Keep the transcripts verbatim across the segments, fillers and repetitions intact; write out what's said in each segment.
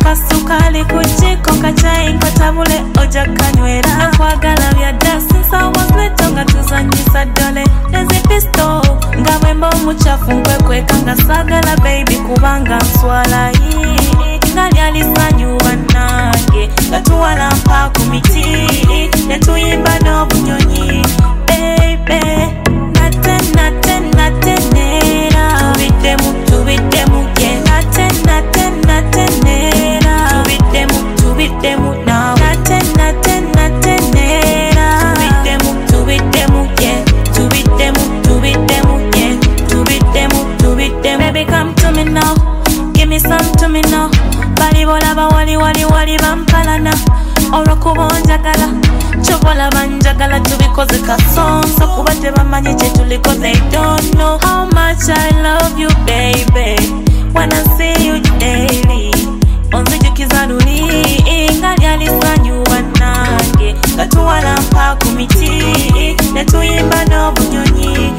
akasukali kujiko kachai nkatabule oja kanywera nakwagala bya dasi nsawazleto nga tuzanyisa dole nezi pisto nga bwemba omuchafu nkwekweka nga sagala baby kubanga nswala nga lyalisanyuba nange nga tuwala mpa ku miti netuyimba n'obunyonyi baby nate nate nate nera tubiddemu tubiddemu ye nate nate nate nera tubiddemu tubiddemu now nate nate nate nera tubiddemu tubiddemu ye tubiddemu tubiddemu ye tubiddemu tubiddemu baby come to me now give me some to me now bali bolaba wali wali wali bampalana olwokuba njagala chobola banjagala tubikoze kasonso kuba tebamanyi kye tuliko they don't know how much I love you baby when I see you daily onzijukiza luli nga lyalisanyuba nange nga tuwala mpa ku miti netuyimba n'obunyonyi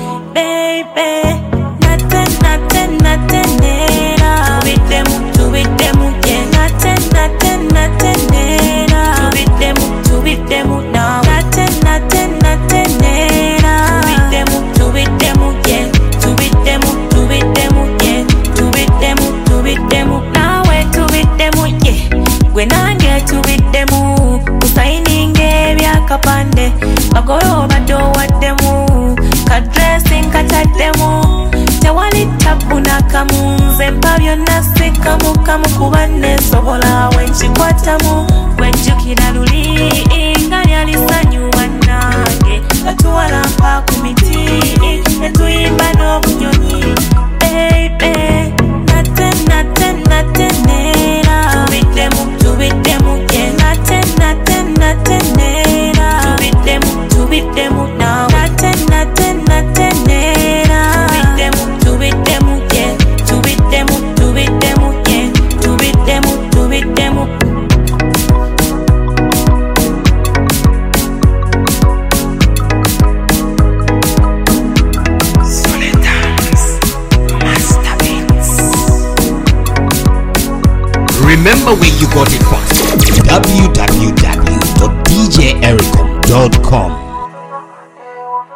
baby nate nate nate nera tubiddemu tubiddemu ye nate nate nate nera tubiddemu tubiddemu now nate nate nate nera tubiddemu tubiddemu ye tubiddemu tubiddemu ye tubiddemu tubiddemu nawe tubiddemu ye gwe nange tubiddemu kusaininga ebyakapande bagoloba dowaddemu kadresi nkataddemu tewali tabu nakamu nze mpa byonna sikamu kamu kuba nesobola wenkikwatamu wenjukira luli nga lyalisanyuba nange nga tuwala mpa ku miti netuyimba n'obunyonyi baby nate nate nate nera tubiddemu tubiddemu ye nate nate nate nera tubiddemu tubiddemu now nate nate nate nera tubiddemu tubiddemu ye tubiddemu tubiddemu ye tubiddemu tubiddemu Remember where you got it from. w w w dot d j ericom dot com